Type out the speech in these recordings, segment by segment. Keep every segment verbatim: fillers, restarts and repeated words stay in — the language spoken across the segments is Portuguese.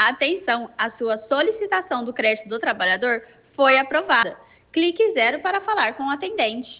Atenção, a sua solicitação do crédito do trabalhador foi aprovada. Clique zero para falar com o atendente.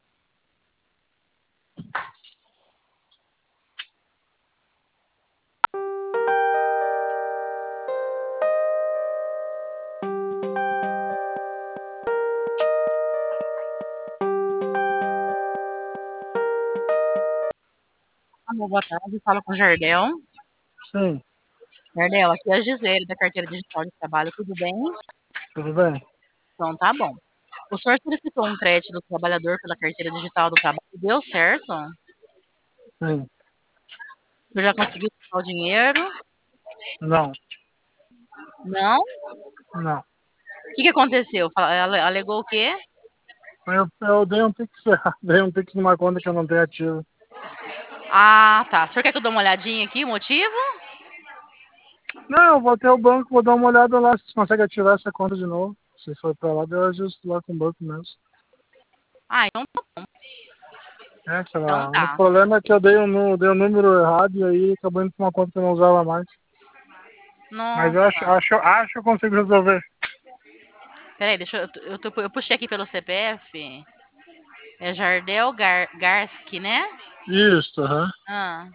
Alô, boa tarde, fala com o Jardel. Sim. Jardel, aqui é a Gisele, da Carteira Digital de Trabalho, tudo bem? Tudo bem? Então tá bom. O senhor solicitou um crédito do trabalhador pela Carteira Digital do Trabalho, deu certo? Sim. O senhor já conseguiu o dinheiro? Não. Não? Não. O que, que aconteceu? Fala- Alegou o quê? Eu, eu dei um pix errado, dei um pix numa conta que eu não tenho ativo. Ah, tá. O senhor quer que eu dê uma olhadinha aqui, o motivo? Não, eu vou até o banco, vou dar uma olhada lá se consegue ativar essa conta de novo. Se for pra lá, eu ajusto lá com o banco mesmo. Ah, então tá bom. É, sei Então lá. O tá. problema é que eu dei o um, dei um número errado e aí acabou indo pra uma conta que eu não usava mais. Mas eu acho, Nossa. acho, acho que eu consigo resolver. Peraí, deixa eu. Eu, tô- eu puxei aqui pelo C P F. É Jardel Gar, Garski, né? Isso, aham. Ah.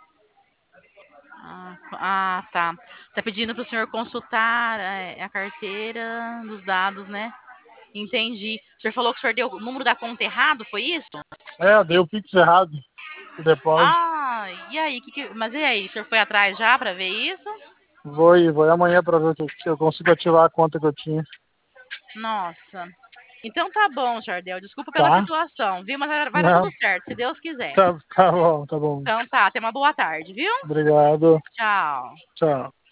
Ah, ah, tá. Tá pedindo para o senhor consultar é, a carteira dos dados, né? Entendi. O senhor falou que o senhor deu o número da conta errado, foi isso? É, eu dei o pix errado, o depósito. Ah, e aí? Que que... Mas e aí? O senhor foi atrás já para ver isso? Vou ir, vou ir amanhã pra ver se eu consigo ativar a conta que eu tinha. Nossa. Então tá bom, Jardel. Desculpa pela Tá? situação, viu? Mas vai vai dar Não, tudo certo, se Deus quiser. tá, tá bom, tá bom. Então tá, tenha uma boa tarde, viu? Obrigado. Tchau. Tchau.